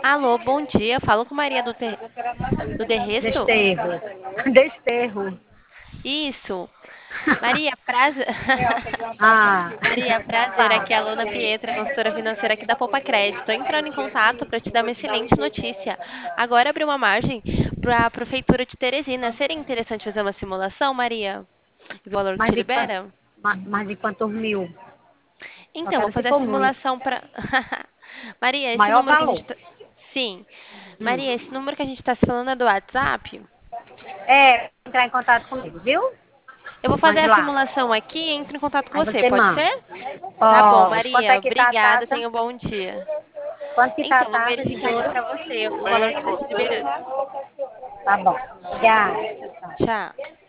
Alô, bom dia. Falo com Maria do Derresto? Desterro. Desterro. Isso. Maria, prazer. Ah, Maria, prazer. Aqui é a Luna Pietra, consultora financeira aqui da Poupa Crédito. Tô entrando em contato para te dar uma excelente notícia. Agora abriu uma margem para a Prefeitura de Teresina. Seria interessante fazer uma simulação, Maria? O valor que mais te de, qua- libera? mais de quantos mil? Só Então, vou quero se fazer a for muito. simulação para. Maria, esse Maior número que a gente valor. tá. Sim. Hum. Maria, esse número que a gente está se falando é do WhatsApp? É, entrar em contato comigo, viu? Eu vou fazer Mande a lá. simulação aqui e entro em contato com Aí você, você pode manda. ser? Tá bom, Pode. Quanto Maria. é que tá a Obrigada, taxa? tenha um bom dia. Quanto que tá a Então, vou taxa de verificar aqui juros? pra você o valor que tá te liberando. Tá bom. Obrigada. Tchau, tchau. Tchau.